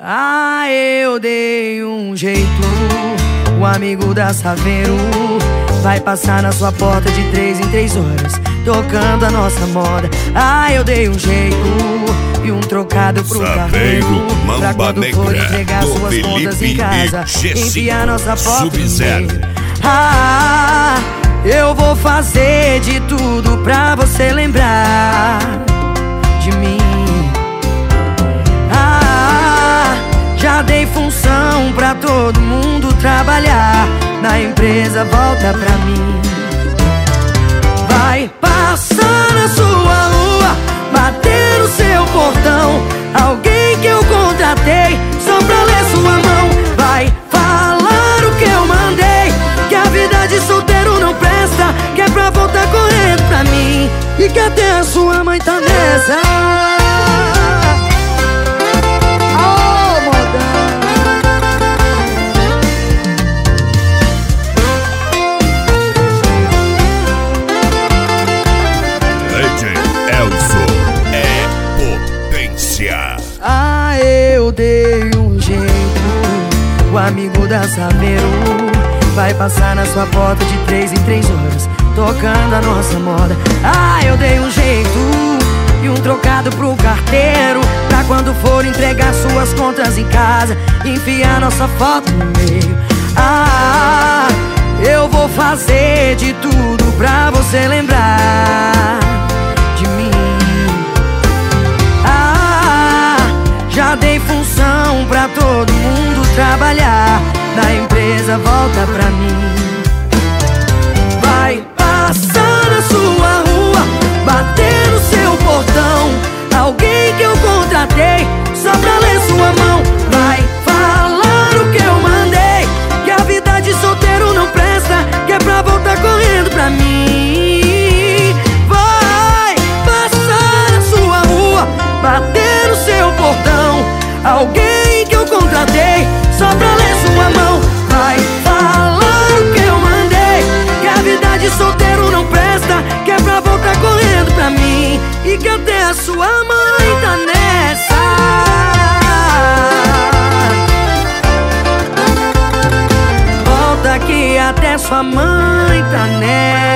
Ah, eu dei um jeito. O amigo da Saveiro vai passar na sua porta de 3 em 3 horas, tocando a nossa moda. Ah, eu dei um jeito e um trocado pro carteiro, pra quando for entregar suas contas em casa, enfiar nossa foto no meio. Ah, eu vou fazer de tudo pra você lembrar de mim. Ah, já dei função pra todo mundo trabalhar, na empresa volta pra mim. Vai passar na sua rua, bater no seu portão, alguém que eu contratei só pra ler sua mão. Vai falar o que eu mandei, que a vida de solteiro não presta, que é pra voltar correndo pra mim, e que até a sua mãe tá nessa. Ah, eu dei um jeito. O amigo da Saveiro vai passar na sua porta de 3 em 3 horas, tocando a nossa moda. Ah, eu dei um jeito e um trocado pro carteiro, pra quando for entregar suas contas em casa, enfiar nossa foto no meio. Ah, eu vou fazer de tudo pra você lembrar de mim. Já dei função pra todo mundo trabalhar, na empresa volta pra mim. Vai passar na sua rua, bater no seu portão, alguém que eu contratei só pra ler sua mão. Vai falar o que eu mandei, que a vida de solteiro não presta, que é pra voltar correndo pra mim. Vai passar na sua rua, bater no seu portão, alguém que eu contratei só pra ler sua mão. Vai falar o que eu mandei, que a vida de solteiro não presta, que é pra voltar correndo pra mim, e que até a sua mãe tá nessa. Volta que até sua mãe tá nessa.